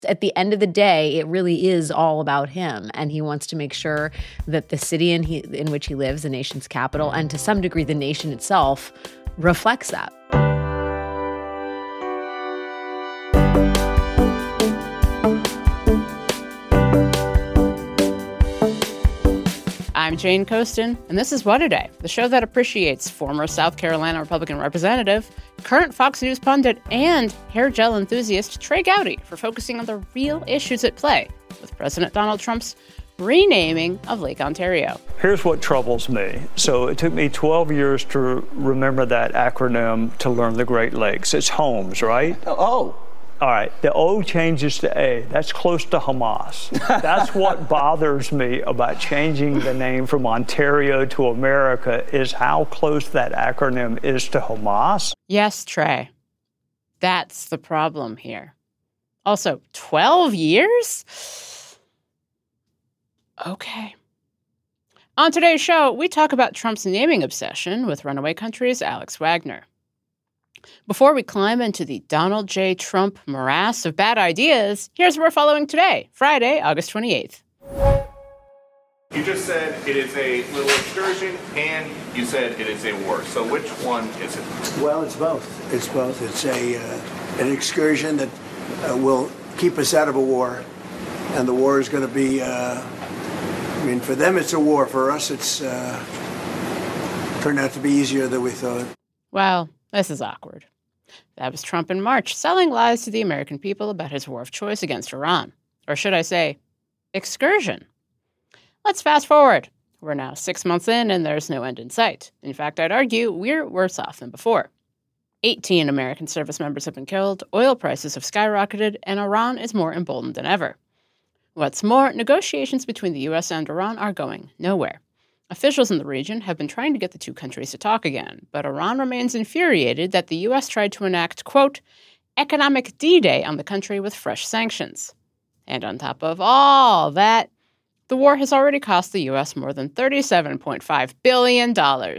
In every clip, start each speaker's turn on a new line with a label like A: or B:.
A: At the end of the day, it really is all about him, and he wants to make sure that the city in which he lives, the nation's capital, and to some degree the nation itself, reflects that.
B: I'm Jane Coaston, and this is What A Day, the show that appreciates former South Carolina Republican representative, current Fox News pundit, and hair gel enthusiast Trey Gowdy for focusing on the real issues at play with President Donald Trump's renaming of Lake Ontario.
C: Here's what troubles me. So it took me 12 years to remember that acronym to learn the Great Lakes. It's Holmes, right?
D: Oh.
C: All right, the O changes to A. That's close to Hamas. That's what bothers me about changing the name from Ontario to America, is how close that acronym is to Hamas.
B: Yes, Trey. That's the problem here. Also, 12 years? Okay. On today's show, we talk about Trump's naming obsession with Runaway Country's Alex Wagner. Before we climb into the Donald J. Trump morass of bad ideas, here's what we're following today, Friday, August 28th.
E: You just said it is a little excursion, and you said it is a war. So which one is it?
D: Well, it's both. It's both. It's an excursion that will keep us out of a war, and the war is going to be. For them it's a war. For us, it's turned out to be easier than we thought.
B: Well, this is awkward. That was Trump in March, selling lies to the American people about his war of choice against Iran. Or should I say, excursion. Let's fast forward. We're now 6 months in, and there's no end in sight. In fact, I'd argue we're worse off than before. 18 American service members have been killed, oil prices have skyrocketed, and Iran is more emboldened than ever. What's more, negotiations between the U.S. and Iran are going nowhere. Officials in the region have been trying to get the two countries to talk again, but Iran remains infuriated that the U.S. tried to enact, quote, economic D-Day on the country with fresh sanctions. And on top of all that, the war has already cost the U.S. more than $37.5 billion.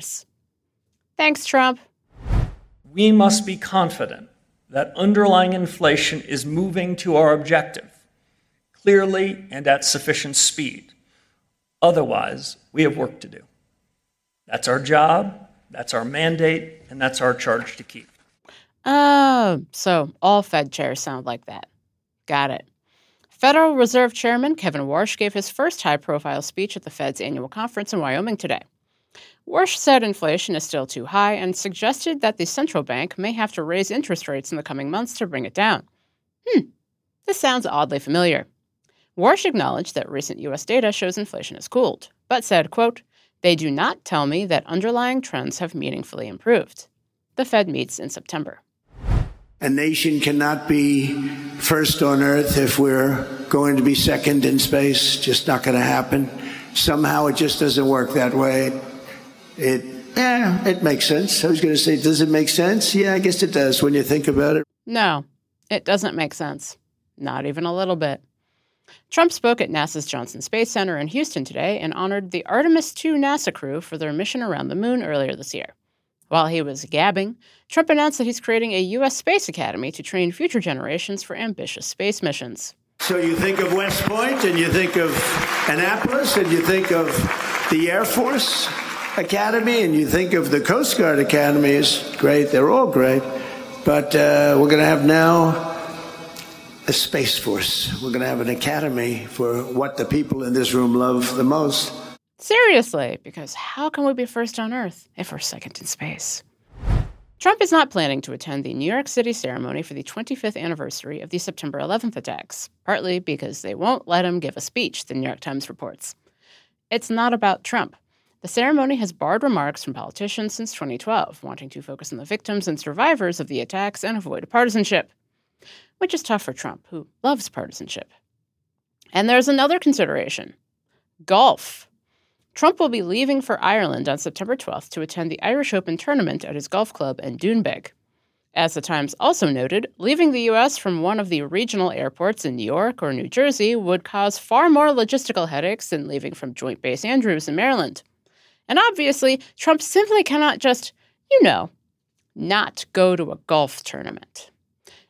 B: Thanks, Trump.
F: We must be confident that underlying inflation is moving to our objective, clearly and at sufficient speed. Otherwise, we have work to do. That's our job, that's our mandate, and that's our charge to keep.
B: Oh, so all Fed chairs sound like that. Got it. Federal Reserve Chairman Kevin Warsh gave his first high-profile speech at the Fed's annual conference in Wyoming today. Warsh said inflation is still too high and suggested that the central bank may have to raise interest rates in the coming months to bring it down. This sounds oddly familiar. Warsh acknowledged that recent U.S. data shows inflation has cooled, but said, quote, they do not tell me that underlying trends have meaningfully improved. The Fed meets in September.
D: A nation cannot be first on Earth if we're going to be second in space. Just not going to happen. Somehow it just doesn't work that way. It makes sense. I was going to say, does it make sense? Yeah, I guess it does when you think about it.
B: No, it doesn't make sense. Not even a little bit. Trump spoke at NASA's Johnson Space Center in Houston today and honored the Artemis II NASA crew for their mission around the moon earlier this year. While he was gabbing, Trump announced that he's creating a U.S. Space Academy to train future generations for ambitious space missions.
D: So you think of West Point, and you think of Annapolis, and you think of the Air Force Academy, and you think of the Coast Guard Academy. Is great. They're all great. But we're going to have now a Space Force. We're going to have an academy for what the people in this room love the most.
B: Seriously, because how can we be first on Earth if we're second in space? Trump is not planning to attend the New York City ceremony for the 25th anniversary of the September 11th attacks, partly because they won't let him give a speech, the New York Times reports. It's not about Trump. The ceremony has barred remarks from politicians since 2012, wanting to focus on the victims and survivors of the attacks and avoid partisanship. Which is tough for Trump, who loves partisanship. And there's another consideration. Golf. Trump will be leaving for Ireland on September 12th to attend the Irish Open tournament at his golf club in Doonbeg. As the Times also noted, leaving the U.S. from one of the regional airports in New York or New Jersey would cause far more logistical headaches than leaving from Joint Base Andrews in Maryland. And obviously, Trump simply cannot just, not go to a golf tournament.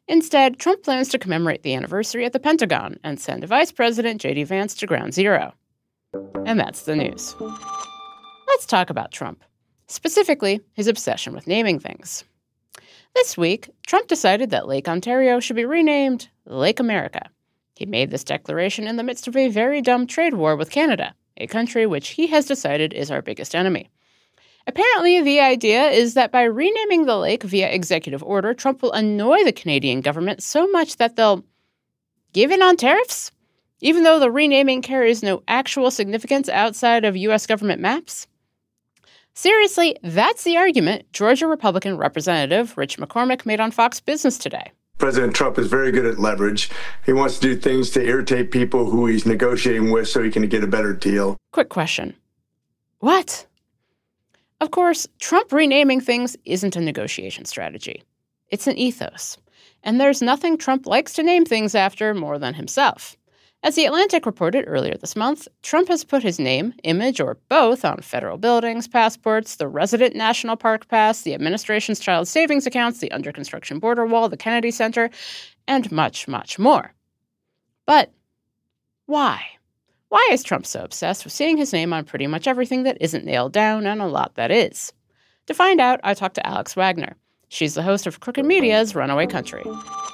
B: Instead, Trump plans to commemorate the anniversary at the Pentagon and send Vice President J.D. Vance to Ground Zero. And that's the news. Let's talk about Trump, specifically his obsession with naming things. This week, Trump decided that Lake Ontario should be renamed Lake America. He made this declaration in the midst of a very dumb trade war with Canada, a country which he has decided is our biggest enemy. Apparently, the idea is that by renaming the lake via executive order, Trump will annoy the Canadian government so much that they'll give in on tariffs, even though the renaming carries no actual significance outside of U.S. government maps. Seriously, that's the argument Georgia Republican Representative Rich McCormick made on Fox Business today.
G: President Trump is very good at leverage. He wants to do things to irritate people who he's negotiating with so he can get a better deal.
B: Quick question. What? Of course, Trump renaming things isn't a negotiation strategy. It's an ethos. And there's nothing Trump likes to name things after more than himself. As The Atlantic reported earlier this month, Trump has put his name, image, or both on federal buildings, passports, the resident National Park Pass, the administration's child savings accounts, the under-construction border wall, the Kennedy Center, and much, much more. But why? Why is Trump so obsessed with seeing his name on pretty much everything that isn't nailed down and a lot that is? To find out, I talked to Alex Wagner. She's the host of Crooked Media's Runaway Country.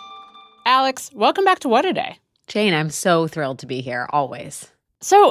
B: Alex, welcome back to What A Day.
A: Jane, I'm so thrilled to be here, always.
B: So,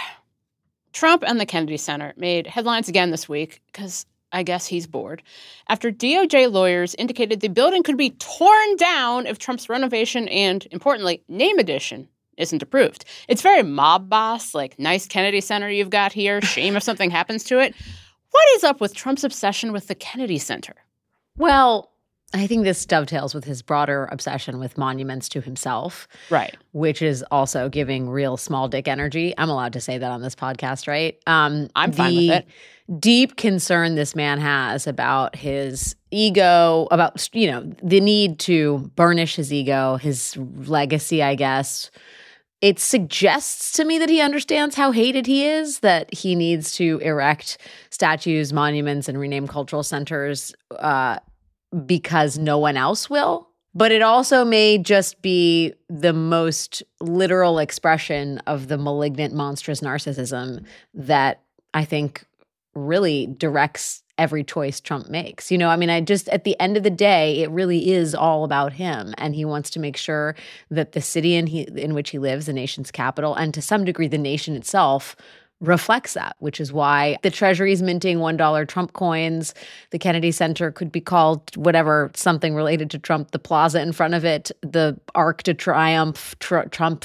B: Trump and the Kennedy Center made headlines again this week because I guess he's bored, after DOJ lawyers indicated the building could be torn down if Trump's renovation and, importantly, name addition isn't approved. It's very mob boss, like nice Kennedy Center you've got here, shame if something happens to it. What is up with Trump's obsession with the Kennedy Center?
A: Well, I think this dovetails with his broader obsession with monuments to himself.
B: Right.
A: Which is also giving real small dick energy. I'm allowed to say that on this podcast, right?
B: I'm fine with it.
A: Deep concern this man has about his ego, about, the need to burnish his ego, his legacy, I guess. It suggests to me that he understands how hated he is, that he needs to erect statues, monuments, and rename cultural centers because no one else will. But it also may just be the most literal expression of the malignant, monstrous narcissism that I think really directs every choice Trump makes. At the end of the day, it really is all about him. And he wants to make sure that the city in which he lives, the nation's capital, and to some degree the nation itself, reflects that, which is why the Treasury's minting $1 Trump coins. The Kennedy Center could be called whatever, something related to Trump, the plaza in front of it, the Arc de Triomphe, Trump.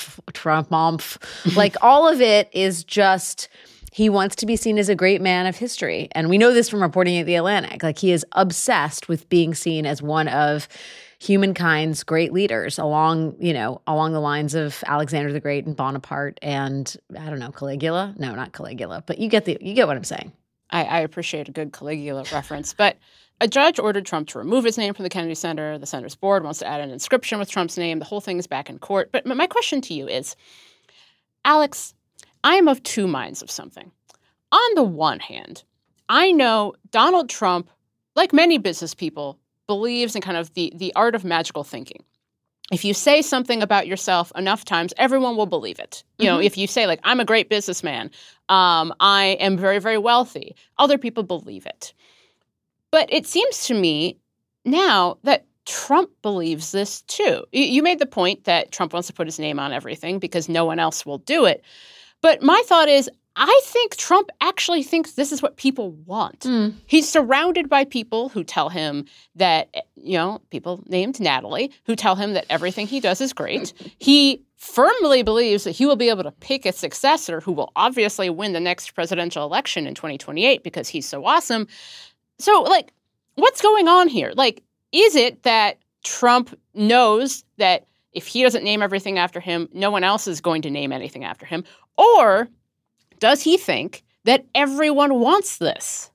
A: Like all of it is just, he wants to be seen as a great man of history. And we know this from reporting at The Atlantic. Like he is obsessed with being seen as one of humankind's great leaders along the lines of Alexander the Great and Bonaparte and, I don't know, Caligula? No, not Caligula, but you get what I'm saying.
B: I appreciate a good Caligula reference, but a judge ordered Trump to remove his name from the Kennedy Center. The center's board wants to add an inscription with Trump's name. The whole thing is back in court. But my question to you is, Alex, I am of two minds of something. On the one hand, I know Donald Trump, like many business people, believes in kind of the art of magical thinking. If you say something about yourself enough times, everyone will believe it. If you say, like, I'm a great businessman, I am very, very wealthy, other people believe it. But it seems to me now that Trump believes this too. You made the point that Trump wants to put his name on everything because no one else will do it. But my thought is, I think Trump actually thinks this is what people want. He's surrounded by people who tell him that, people named Natalie, who tell him that everything he does is great. He firmly believes that he will be able to pick a successor who will obviously win the next presidential election in 2028 because he's so awesome. So, what's going on here? Is it that Trump knows that if he doesn't name everything after him, no one else is going to name anything after him? Or does he think that everyone wants this?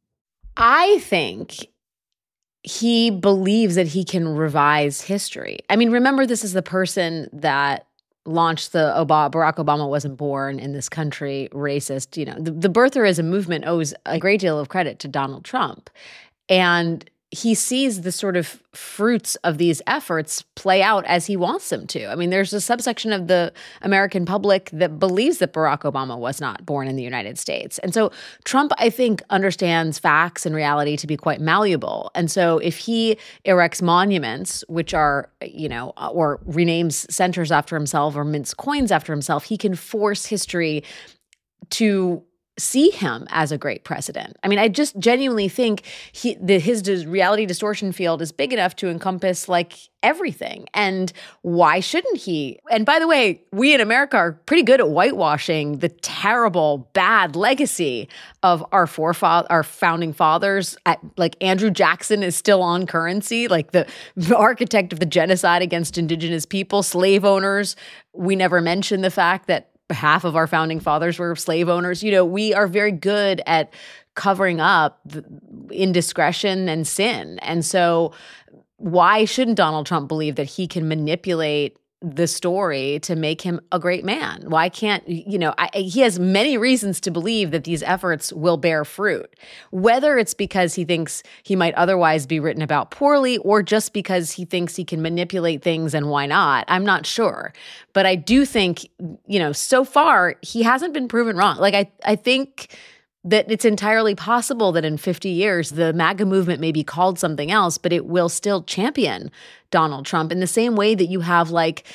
A: I think he believes that he can revise history. I mean, remember, this is the person that launched the Barack Obama wasn't born in this country racist. The birtherism movement owes a great deal of credit to Donald Trump. And he sees the sort of fruits of these efforts play out as he wants them to. I mean, there's a subsection of the American public that believes that Barack Obama was not born in the United States. And so Trump, I think, understands facts and reality to be quite malleable. And so if he erects monuments, which are, or renames centers after himself or mints coins after himself, he can force history to see him as a great president. I mean, I just genuinely think his reality distortion field is big enough to encompass like everything. And why shouldn't he? And by the way, we in America are pretty good at whitewashing the terrible, bad legacy of our founding fathers. Like Andrew Jackson is still on currency, like the architect of the genocide against indigenous people, slave owners. We never mention the fact that half of our founding fathers were slave owners. We are very good at covering up indiscretion and sin. And so why shouldn't Donald Trump believe that he can manipulate the story to make him a great man? Why can't, he has many reasons to believe that these efforts will bear fruit, whether it's because he thinks he might otherwise be written about poorly or just because he thinks he can manipulate things, and why not? I'm not sure. But I do think, so far he hasn't been proven wrong. Like I think that it's entirely possible that in 50 years, the MAGA movement may be called something else, but it will still champion Donald Trump in the same way that you have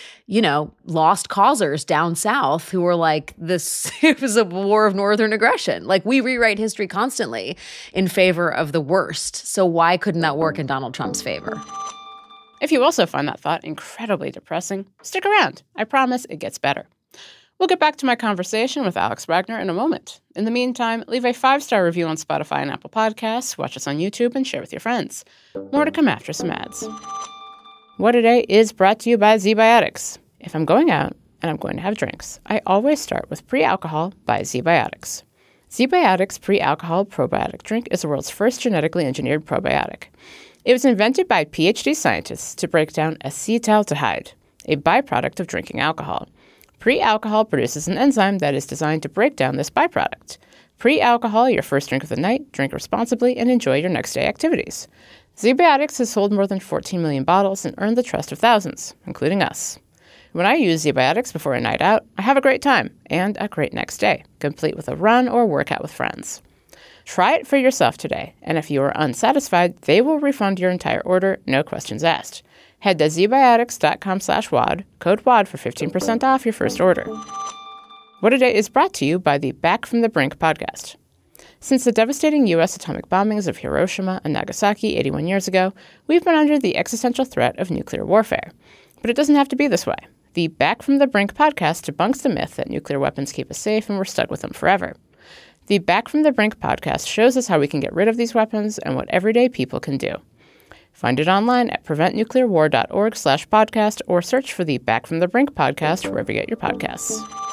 A: lost causers down South who are like, it was a war of Northern aggression. Like we rewrite history constantly in favor of the worst. So why couldn't that work in Donald Trump's favor?
B: If you also find that thought incredibly depressing, stick around. I promise it gets better. We'll get back to my conversation with Alex Wagner in a moment. In the meantime, leave a 5-star review on Spotify and Apple Podcasts, watch us on YouTube, and share with your friends. More to come after some ads. What Today is brought to you by ZBiotics. If I'm going out and I'm going to have drinks, I always start with Pre-Alcohol by ZBiotics. ZBiotics Pre-Alcohol Probiotic Drink is the world's first genetically engineered probiotic. It was invented by PhD scientists to break down acetaldehyde, a byproduct of drinking alcohol. Pre-Alcohol produces an enzyme that is designed to break down this byproduct. Pre-Alcohol, your first drink of the night, drink responsibly, and enjoy your next day activities. ZBiotics has sold more than 14 million bottles and earned the trust of thousands, including us. When I use ZBiotics before a night out, I have a great time and a great next day, complete with a run or workout with friends. Try it for yourself today, and if you are unsatisfied, they will refund your entire order, no questions asked. Head to zbiotics.com/WAD, code WAD for 15% off your first order. What Today is brought to you by the Back from the Brink podcast. Since the devastating U.S. atomic bombings of Hiroshima and Nagasaki 81 years ago, we've been under the existential threat of nuclear warfare. But it doesn't have to be this way. The Back from the Brink podcast debunks the myth that nuclear weapons keep us safe and we're stuck with them forever. The Back from the Brink podcast shows us how we can get rid of these weapons and what everyday people can do. Find it online at preventnuclearwar.org/podcast or search for the Back from the Brink podcast wherever you get your podcasts.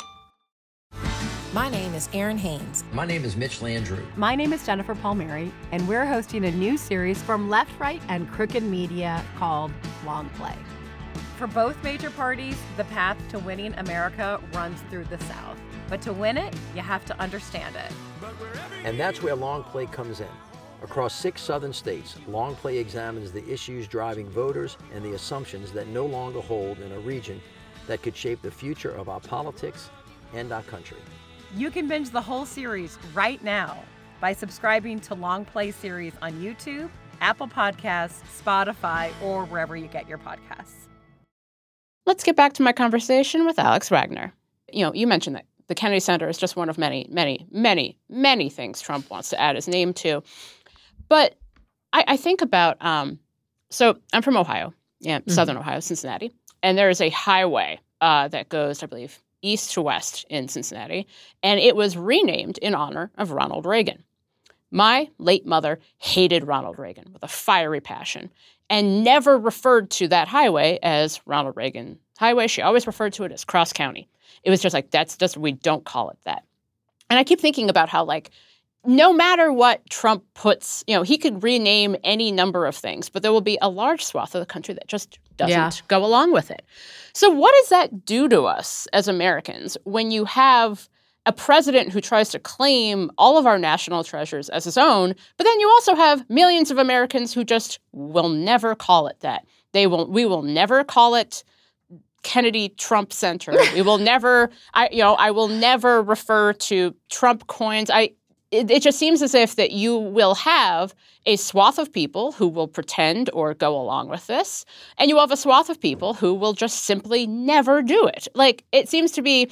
H: My name is Erin Haynes.
I: My name is Mitch Landrew.
J: My name is Jennifer Palmieri, and we're hosting a new series from Left, Right, and Crooked Media called Long Play. For both major parties, the path to winning America runs through the South. But to win it, you have to understand it.
I: And that's where Long Play comes in. Across 6 southern states, Long Play examines the issues driving voters and the assumptions that no longer hold in a region that could shape the future of our politics and our country.
J: You can binge the whole series right now by subscribing to Long Play series on YouTube, Apple Podcasts, Spotify, or wherever you get your podcasts.
B: Let's get back to my conversation with Alex Wagner. You mentioned that the Kennedy Center is just one of many, many, many, many things Trump wants to add his name to. But I think about, so I'm from Ohio, Southern Ohio, Cincinnati, and there is a highway that goes, I believe, east to west in Cincinnati, and it was renamed in honor of Ronald Reagan. My late mother hated Ronald Reagan with a fiery passion and never referred to that highway as Ronald Reagan Highway. She always referred to it as Cross County. It was just like, we don't call it that. And I keep thinking about how, no matter what Trump puts, he could rename any number of things, but there will be a large swath of the country that just doesn't go along with it. So what does that do to us as Americans when you have a president who tries to claim all of our national treasures as his own, but then you also have millions of Americans who just will never call it that. We will never call it Kennedy Trump Center. We will never, I will never refer to Trump coins. It just seems as if that you will have a swath of people who will pretend or go along with this, and you have a swath of people who will just simply never do it. Like, it seems to be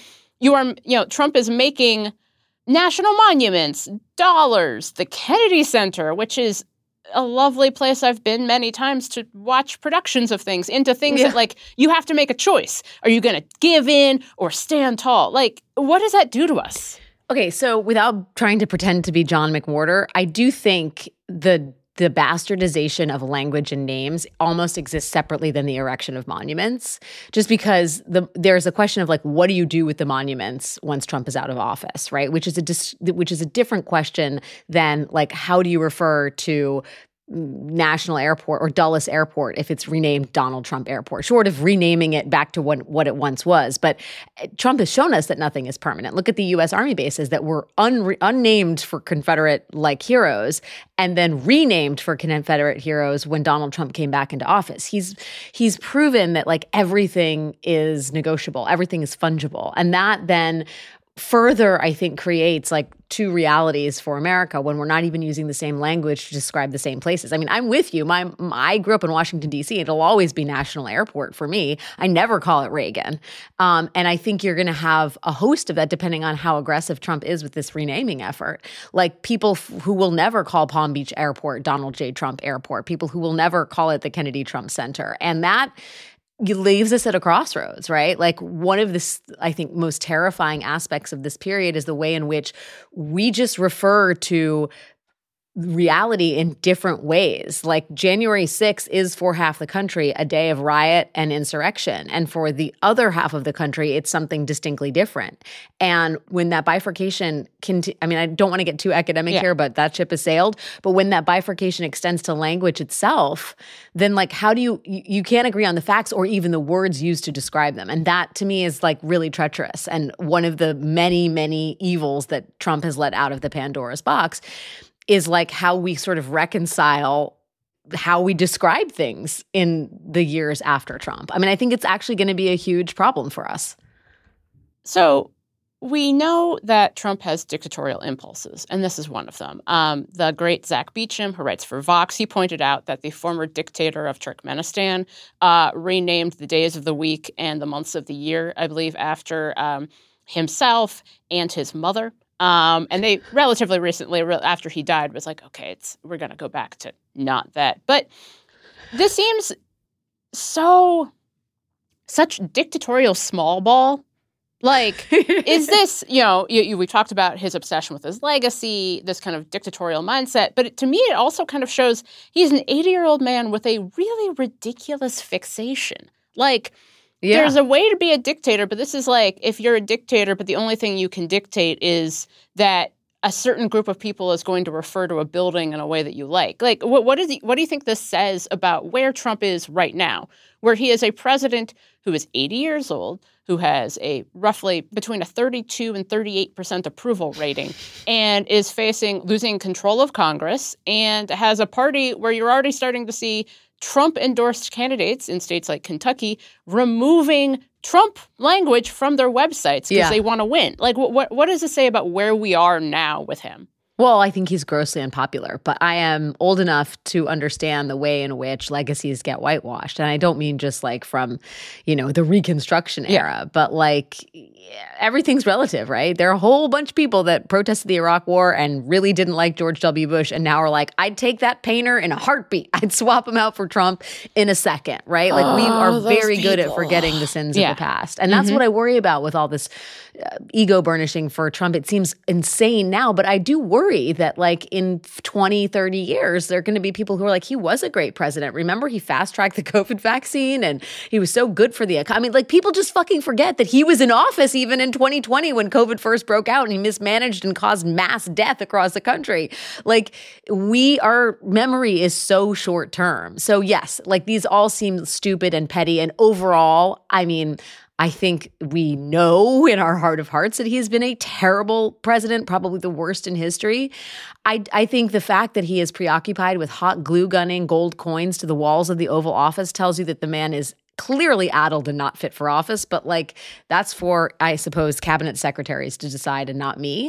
B: Trump is making national monuments, dollars, the Kennedy Center, which is a lovely place I've been many times to watch productions of things, into things that, like, you have to make a choice. Are you going to give in or stand tall? Like, what does that do to us?
A: Okay, so without trying to pretend to be John McWhorter, I do think the bastardization of language and names almost exists separately than the erection of monuments, just because there's a question of, like, what do you do with the monuments once Trump is out of office, right? Which is a different question than, like, how do you refer to National Airport or Dulles Airport if it's renamed Donald Trump Airport, short of renaming it back to what it once was. But Trump has shown us that nothing is permanent. Look at the U.S. Army bases that were unnamed for Confederate-like heroes and then renamed for Confederate heroes when Donald Trump came back into office. He's proven that, like, everything is negotiable, everything is fungible, and that then further, I think, creates, like, two realities for America when we're not even using the same language to describe the same places. I mean, I'm with you. I grew up in Washington, D.C. It'll always be National Airport for me. I never call it Reagan. And I think you're going to have a host of that depending on how aggressive Trump is with this renaming effort. Like, people who will never call Palm Beach Airport Donald J. Trump Airport, people who will never call it the Kennedy Trump Center. And that leaves us at a crossroads, right? Like, one of the, I think, most terrifying aspects of this period is the way in which we just refer to reality in different ways. Like, January 6th is for half the country a day of riot and insurrection. And for the other half of the country, it's something distinctly different. And when that bifurcation I don't want to get too academic here, but that ship has sailed. But when that bifurcation extends to language itself, then, like, how do you can't agree on the facts or even the words used to describe them. And that, to me, is, like, really treacherous. And one of the many, many evils that Trump has let out of the Pandora's box is, like, how we sort of reconcile how we describe things in the years after Trump. I mean, I think it's actually going to be a huge problem for us.
B: So we know that Trump has dictatorial impulses, and this is one of them. The great Zach Beecham, who writes for Vox, he pointed out that the former dictator of Turkmenistan renamed the days of the week and the months of the year, I believe, after himself and his mother. And they relatively recently, after he died, was like, okay, we're going to go back to not that. But this seems such dictatorial small ball. Like, is this, we talked about his obsession with his legacy, this kind of dictatorial mindset. But to me, it also kind of shows he's an 80-year-old man with a really ridiculous fixation. Like, there's a way to be a dictator, but this is like, if you're a dictator, but the only thing you can dictate is that a certain group of people is going to refer to a building in a way that you like. Like, what do you think this says about where Trump is right now, where he is a president who is 80 years old, who has a roughly between a 32 and 38% approval rating, and is facing losing control of Congress, and has a party where you're already starting to see Trump-endorsed candidates in states like Kentucky removing Trump language from their websites because they want to win. Like, what does it say about where we are now with him?
A: Well, I think he's grossly unpopular, but I am old enough to understand the way in which legacies get whitewashed. And I don't mean just, like, from, the Reconstruction era, but, like, everything's relative, right? There are a whole bunch of people that protested the Iraq War and really didn't like George W. Bush and now are like, I'd take that painter in a heartbeat. I'd swap him out for Trump in a second, right? Like, we are very good at forgetting the sins of the past. And that's what I worry about with all this ego burnishing for Trump. It seems insane now, but I do worry that, like, in 20, 30 years, there are going to be people who are like, he was a great president. Remember, he fast-tracked the COVID vaccine and he was so good for the economy. I mean, like, people just fucking forget that he was in office even in 2020 when COVID first broke out and he mismanaged and caused mass death across the country. Like, our memory is so short term. So yes, like, these all seem stupid and petty. And overall, I mean, I think we know in our heart of hearts that he's been a terrible president, probably the worst in history. I think the fact that he is preoccupied with hot glue gunning gold coins to the walls of the Oval Office tells you that the man is clearly addled and not fit for office, but like that's for, I suppose, cabinet secretaries to decide and not me.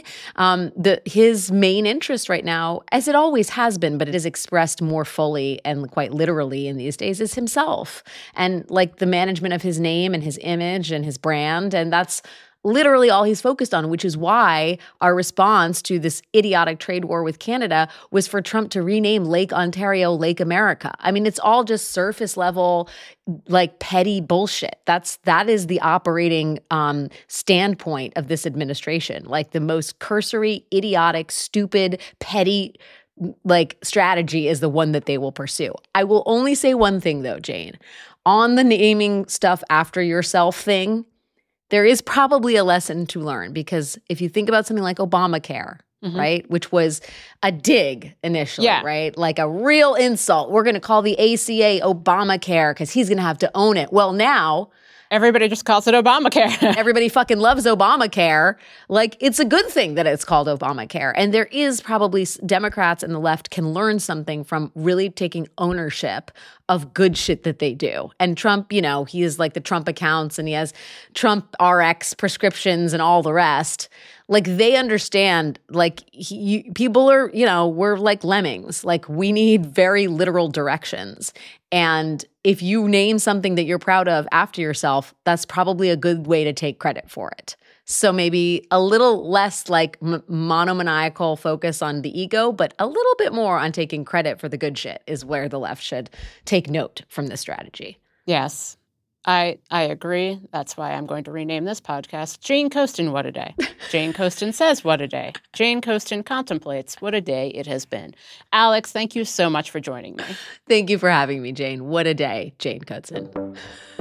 A: His main interest right now, as it always has been, but it is expressed more fully and quite literally in these days, is himself and like the management of his name and his image and his brand. And that's literally all he's focused on, which is why our response to this idiotic trade war with Canada was for Trump to rename Lake Ontario Lake America. I mean, it's all just surface level, like petty bullshit. That is the operating standpoint of this administration. Like the most cursory, idiotic, stupid, petty like strategy is the one that they will pursue. I will only say one thing though, Jane. On the naming stuff after yourself thing, there is probably a lesson to learn because if you think about something like Obamacare, right, which was a dig initially, right, like a real insult. We're going to call the ACA Obamacare because he's going to have to own it. Well, now
B: everybody just calls it Obamacare.
A: Everybody fucking loves Obamacare. Like, it's a good thing that it's called Obamacare. And there is probably Democrats and the left can learn something from really taking ownership of good shit that they do. And Trump, you know, he is like the Trump accounts and he has Trump RX prescriptions and all the rest. Like, they understand, like, people are, you know, we're like lemmings. Like, we need very literal directions. And if you name something that you're proud of after yourself, that's probably a good way to take credit for it. So maybe a little less like monomaniacal focus on the ego, but a little bit more on taking credit for the good shit is where the left should take note from this strategy.
B: Yes, I agree. That's why I'm going to rename this podcast Jane Coaston, What a Day. Jane Coaston says, what a day. Jane Coaston contemplates what a day it has been. Alex, thank you so much for joining me.
A: Thank you for having me, Jane. What a day, Jane Coaston.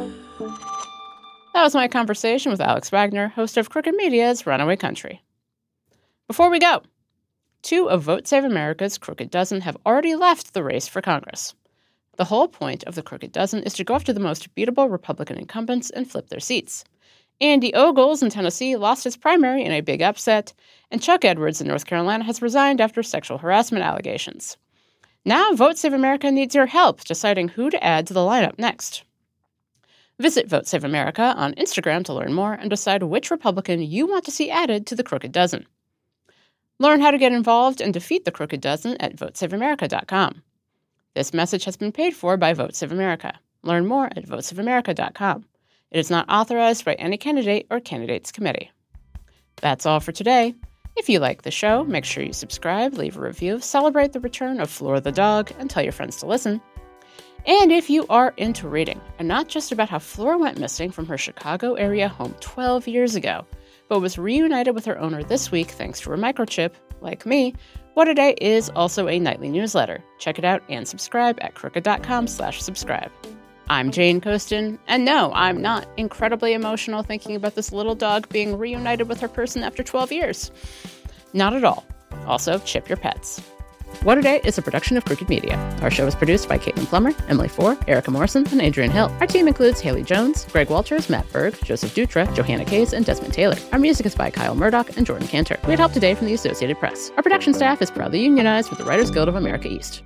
B: That was my conversation with Alex Wagner, host of Crooked Media's Runaway Country. Before we go, 2 of Vote Save America's Crooked Dozen have already left the race for Congress. The whole point of the Crooked Dozen is to go after the most beatable Republican incumbents and flip their seats. Andy Ogles in Tennessee lost his primary in a big upset, and Chuck Edwards in North Carolina has resigned after sexual harassment allegations. Now Vote Save America needs your help deciding who to add to the lineup next. Visit Vote Save America on Instagram to learn more and decide which Republican you want to see added to the Crooked Dozen. Learn how to get involved and defeat the Crooked Dozen at votesaveamerica.com. This message has been paid for by Vote Save America. Learn more at votesaveamerica.com. It is not authorized by any candidate or candidates committee. That's all for today. If you like the show, make sure you subscribe, leave a review, celebrate the return of Flora the dog, and tell your friends to listen. And if you are into reading, and not just about how Flora went missing from her Chicago area home 12 years ago, but was reunited with her owner this week thanks to her microchip, like me, What a Day is also a nightly newsletter. Check it out and subscribe at crooked.com/subscribe. I'm Jane Coaston, and no, I'm not incredibly emotional thinking about this little dog being reunited with her person after 12 years. Not at all. Also, chip your pets. What a Day is a production of Crooked Media. Our show is produced by Caitlin Plummer, Emily Four, Erica Morrison, and Adrian Hill. Our team includes Haley Jones, Greg Walters, Matt Berg, Joseph Dutra, Johanna Case, and Desmond Taylor. Our music is by Kyle Murdoch and Jordan Cantor. We had help today from the Associated Press. Our production staff is proudly unionized with the Writers Guild of America East.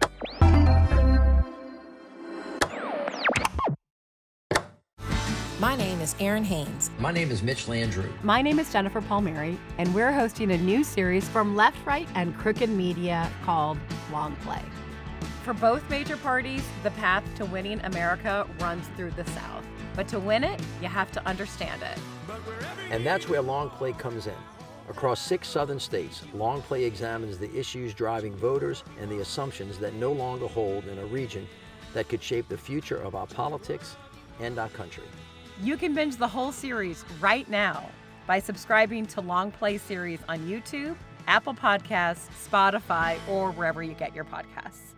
H: My name is Erin Haynes.
I: My name is Mitch Landrew.
J: My name is Jennifer Palmieri, and we're hosting a new series from Left, Right, and Crooked Media called Long Play. For both major parties, the path to winning America runs through the South. But to win it, you have to understand it.
I: And that's where Long Play comes in. Across 6 southern states, Long Play examines the issues driving voters and the assumptions that no longer hold in a region that could shape the future of our politics and our country.
J: You can binge the whole series right now by subscribing to Long Play series on YouTube, Apple Podcasts, Spotify, or wherever you get your podcasts.